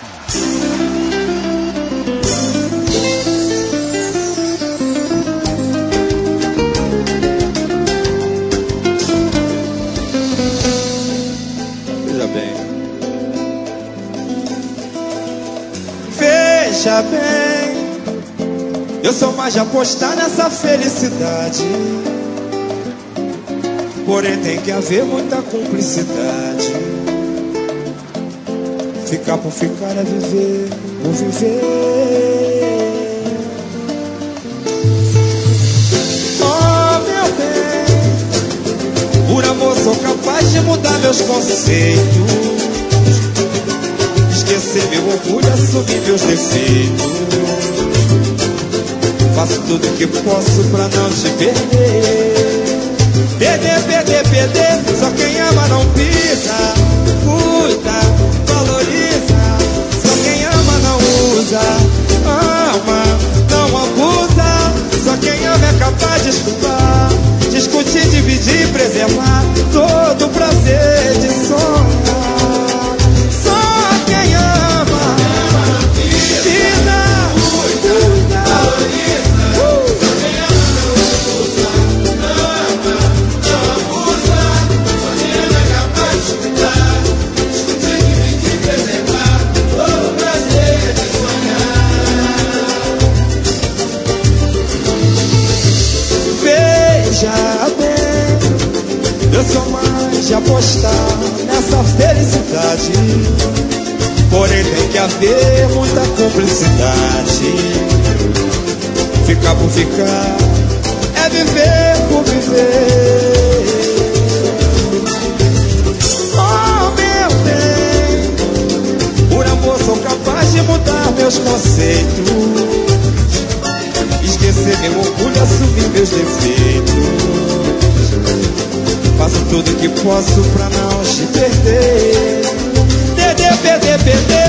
Veja bem. Veja bem, eu sou mais de apostar nessa felicidade. Porém tem que haver muita cumplicidade. Ficar por ficar é viver por viver. Oh meu bem, por amor sou capaz de mudar meus conceitos, esquecer meu orgulho, assumir meus defeitos. Faço tudo que posso pra não te perder. Perder, perder, perder, só quem ama não pisa. Cuida, valoriza, só quem ama não usa. Ama, não abusa, só quem ama é capaz de escutar, discutir, dividir, preservar todo o prazer de sonhar. Só quem ama pisa, cuida, valoriza. Eu sou mais de apostar nessa felicidade. Porém tem que haver muita cumplicidade. Ficar por ficar é viver por viver. Oh meu bem, por amor sou capaz de mudar meus conceitos, esquecer meu orgulho, assumir meus defeitos. Faço tudo que posso pra não te perder. Perder, perder, perder.